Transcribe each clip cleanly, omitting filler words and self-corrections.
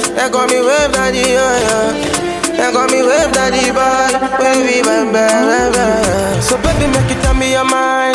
They call me wave daddy, They call me wave daddy boy, baby, baby. So baby, make you tell me your mind,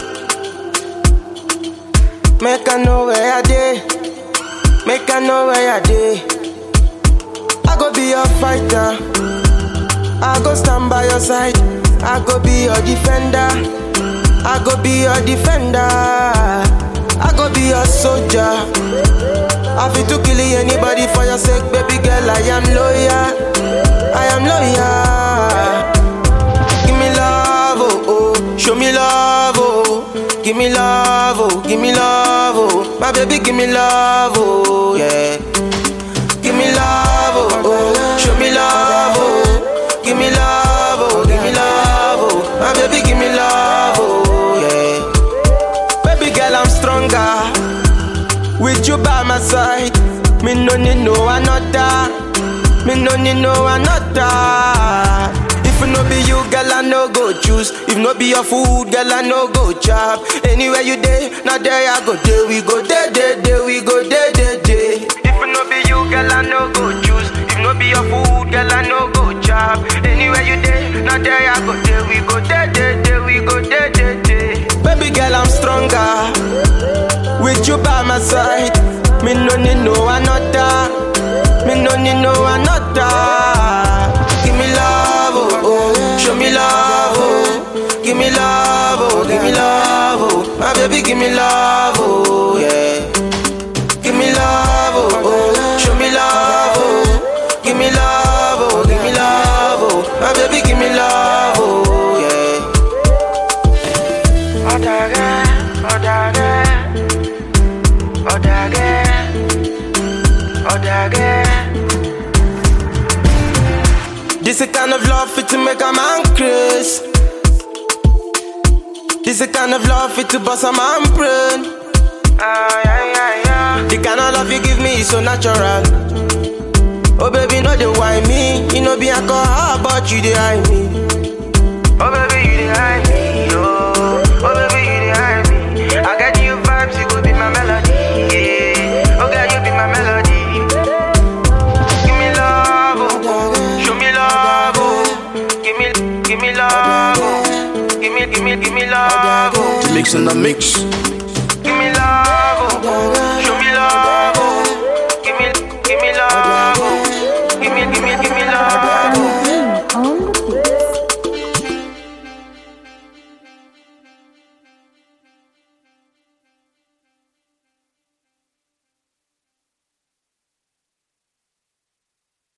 Make I know where I dey. Make I know where I dey. I go be your fighter. I go stand by your side. I go be your defender. I go be your defender. I go be your soldier. I fit to kill anybody for your sake, baby girl. I am loyal. I am loyal. Give me love, oh, oh. Show me love, oh. Give me love, oh. Give me love, oh. My baby, give me love, oh, yeah. Give me love, oh, oh. Show me love, oh. Give me love, oh. Give me love, oh. My baby, give me love, oh, yeah. Baby girl, I'm stronger with you by my side. Me no need no another. Me no need no another. If no be you, girl, I no go choose. If no be your food, girl, I no go chop. Anywhere you day, now there I go there. We go there, we go there. If no be you, girl, I no go choose. If no be your food, girl, I no go chop. Anywhere you day, now there I go there. We go there, we go there. Baby girl, I'm stronger with you by my side. Me no need no another. Me no need no another. Give me love, oh, oh. Show me love, oh. Give me love, oh. Give me love, oh. My baby, give me love, oh, yeah. Give me love, oh, oh. Show me love, oh. Give me love, oh. Give me love, oh. My baby, give me love, oh, yeah. This a kind of love fit to make a man crazy. This a kind of love fit to bust a man brain. The kind of love you give me is so natural. Oh baby, no they why me. You know be alcohol, but you dey hide me. Oh baby, you dey hide me. Oh baby, you dey hide me. I get you vibes, you go be my melody. Yeah. Oh girl, you be my melody. Give me love, oh. Show me love, oh. Give me love, oh. Give me love, oh. Mix in the mix.